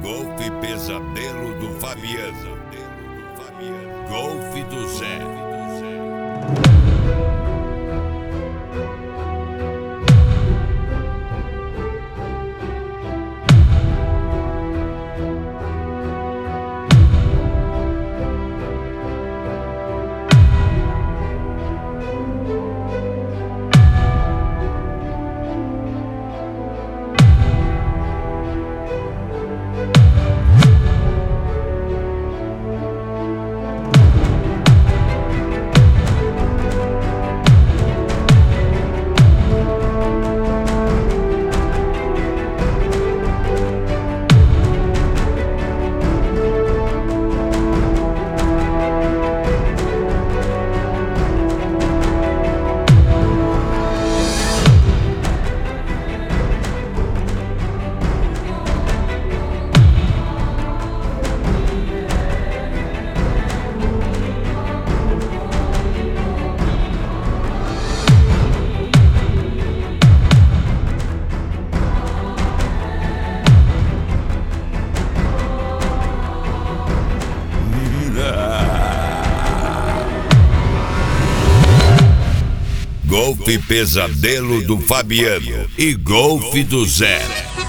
Golfe Pesadelo do Fabiano. Golfe do Zé. Golfe Pesadelo do Fabiano e Golfe do Zé.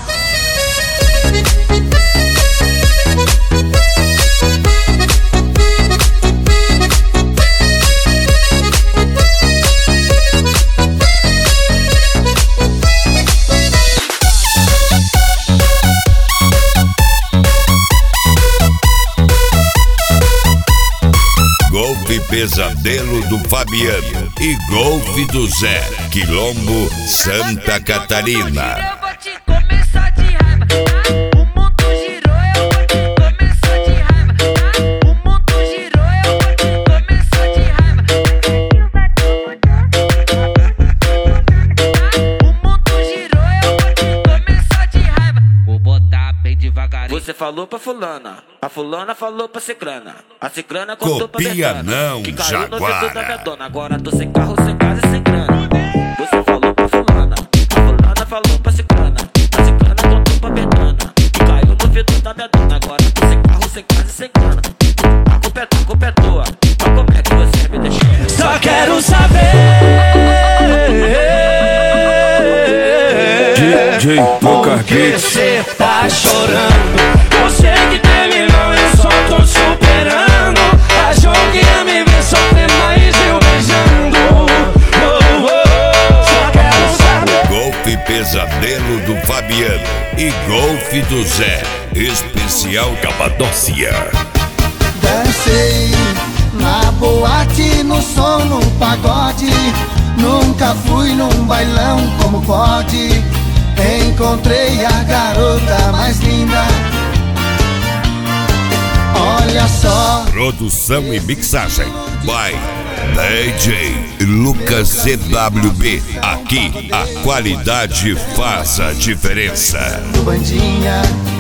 Golfe Pesadelo do Fabiano e Golfe do Zé, Quilombo, Santa Catarina. Eu vou te começar de raiva. O mundo girou, eu vou te começar de raiva. O mundo girou, eu vou te começar de raiva. O mundo girou, eu vou te começar de raiva. Vou botar bem devagarinho. Você falou pra fulana, a fulana falou pra cicrana, a cicrana contou pra Copia Betana, não, que caiu no ouvido da minha Jaguara. dona. Agora tô sem carro, sem casa e sem grana. Você falou pra fulana, a fulana falou pra cicrana, a cicrana contou pra Betana, que caiu no ouvido da minha dona. Agora tô sem carro, sem casa e sem grana. A culpa é tua, mas como é que você me deixou? Só quero saber. DJ Poker Beats. Você tá chorando. Você que terminou, eu só tô superando. A joguinha me vê sofrer, mas eu beijando. Só quero saber. Golfe Pesadelo do Fabiano e Golfe do Zé, especial Capadócia. Dancei na boate, no som, no pagode. Nunca fui num bailão como pode. Encontrei a garota mais linda. Olha só. Produção e mixagem by DJ Lucas CWB. Aqui a qualidade faz a diferença. Bandinha,